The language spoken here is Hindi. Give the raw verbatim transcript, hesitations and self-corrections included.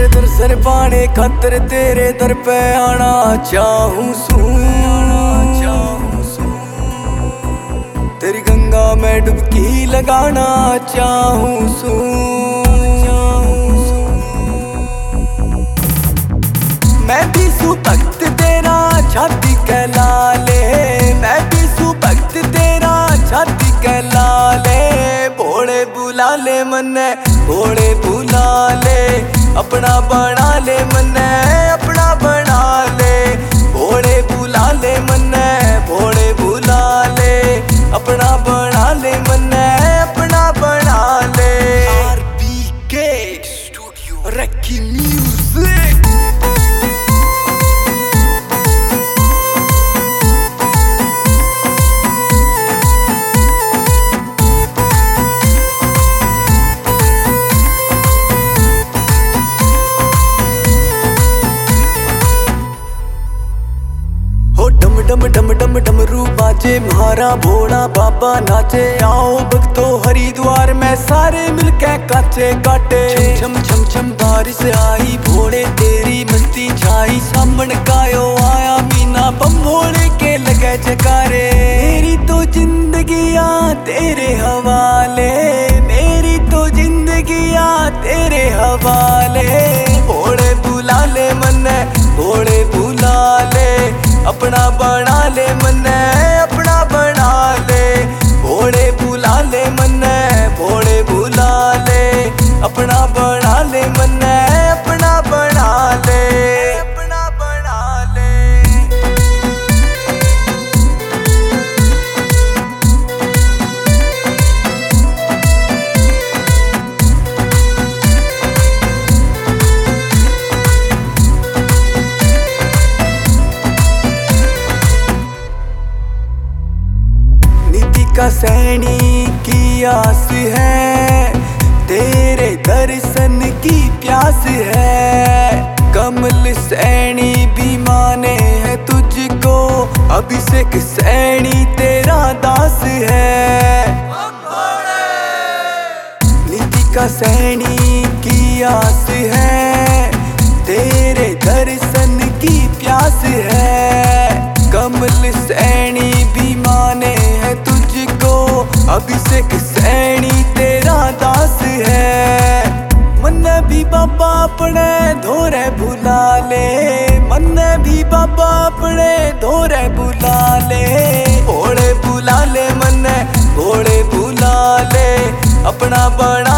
दर्शन पाने खातर तेरे दर पे आना चाहूं सू। तेरी गंगा में डुबकी लगाना चाहूं सू। मैं भी सू भक्त तेरा छाती कहला ले, मैं भी सू भक्त तेरा छाती कहला ले। भोले बुला ले मन्ने, भोले बुला ले, अपना बना ले मन्ने, अपना बना ले। भोले बुला ले मन्ने, भोले बुला ले, अपना बना ले मन्ने, अपना बना ले। आर बी के स्टूडियो रखी म्यूजिक। डम डम डम डमरू बाजे, म्हारा भोला बाबा नाचे। आओ भक्तो हरिद्वार में सारे मिलके काचे काटे। छम छम छम छम बारिश आई, भोले तेरी मस्ती छाई। सामन गायो आया मीना, बम भोले के लगे जकारे। मेरी तो जिंदगिया तेरे हवाले, मेरी तो जिंदगिया तेरे हवाले। भोले बुला ले मन्ने, भोले बुला ले, अपना बना ले मन्ने, अपना बना ले। भोले बुला ले मन्ने, भोले बुला ले, अपना बना ले मन्ने, अपना बना ले, अपना बना ले। का सैनी की आस है, तेरे दर्शन की प्यास है। कमल सैनी भी माने है तुझको, अभिषेक सैनी तेरा दास है। नितिका सैनी की आस है, तेरे दर्शन की प्यास है। कमल सैनी भी माने है तुझको, अभिषेक सैनी तेरा दास है। मन्ने भी बाबा अपने धोरे बुला ले, मन्ने भी बाबा अपने धोरे बुला ले। भोले बुला ले मन्ने, भोले बुला ले, अपना बना